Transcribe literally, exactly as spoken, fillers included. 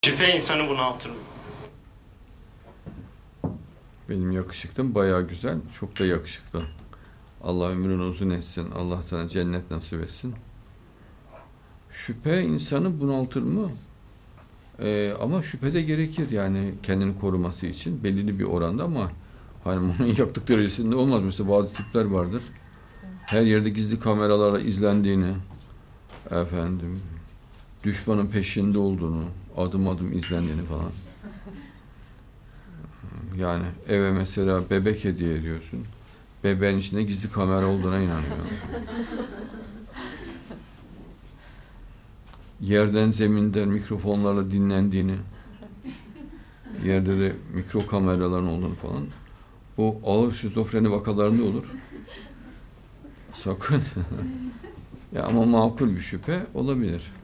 Şüphe insanı bunaltır mı? Benim yakışıklım bayağı güzel. Çok da yakışıklı. Allah ömrünü uzun etsin. Allah sana cennet nasip etsin. Şüphe insanı bunaltır mı? Ee, ama şüphe de gerekir yani kendini koruması için belirli bir oranda, ama hani onun yaptık derecesinde olmaz. Mesela bazı tipler vardır. Her yerde gizli kameralarla izlendiğini, efendim, düşmanın peşinde olduğunu, adım adım izlendiğini falan. Yani eve mesela bebek hediye ediyorsun. Bebeğin içinde gizli kamera olduğuna inanıyor. Yerden zeminden mikrofonlarla dinlendiğini, yerde de mikro kameraların olduğunu falan. Bu ağır şizofreni vakalarında olur. Sakın. Ya ama makul bir şüphe olabilir.